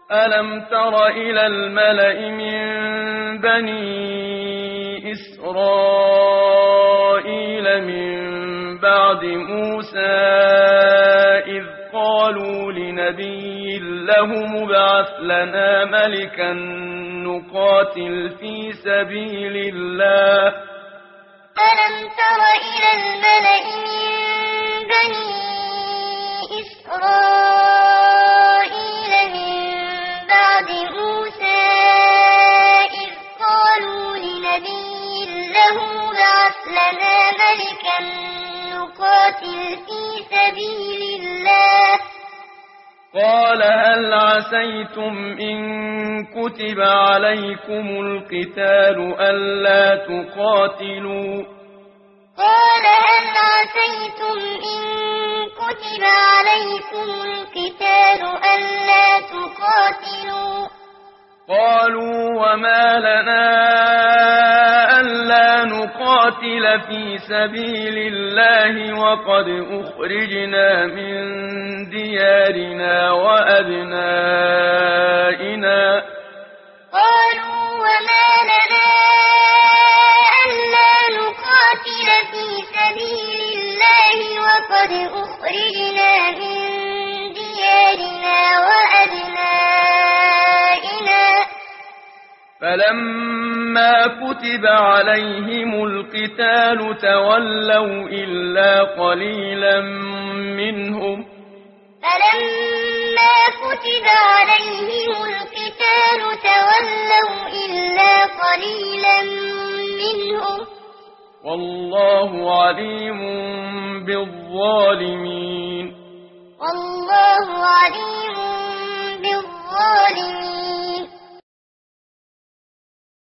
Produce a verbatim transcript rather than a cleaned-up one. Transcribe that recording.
ألم تر إلى الملأ من بني إسرائيل من بعد موسى إذ قالوا لنبي له مبعث لنا ملكا نقاتل في سبيل الله ألم تر إلى الملأ من بني إسرائيل من بعد موسى إذ قالوا لنبي له مبعث لنا ملكا نقاتل في سبيل الله قال هل عسيتم إن كتب عليكم القتال ألا تقاتلوا قال هل عسيتم إن كتب عليكم القتال ألا تقاتلوا قالوا وما لنا ألا نقاتل في سبيل الله وقد أخرجنا من ديارنا وأبنائنا قالوا وما لنا ألا نقاتل في سبيل الله وقد أخرجنا من ديارنا وأبنائنا فلما كتب عليهم القتال تولوا إلا قليلا منهم فلما كتب عليهم القتال تولوا إلا قليلا منهم والله عليم بالظالمين والله عليم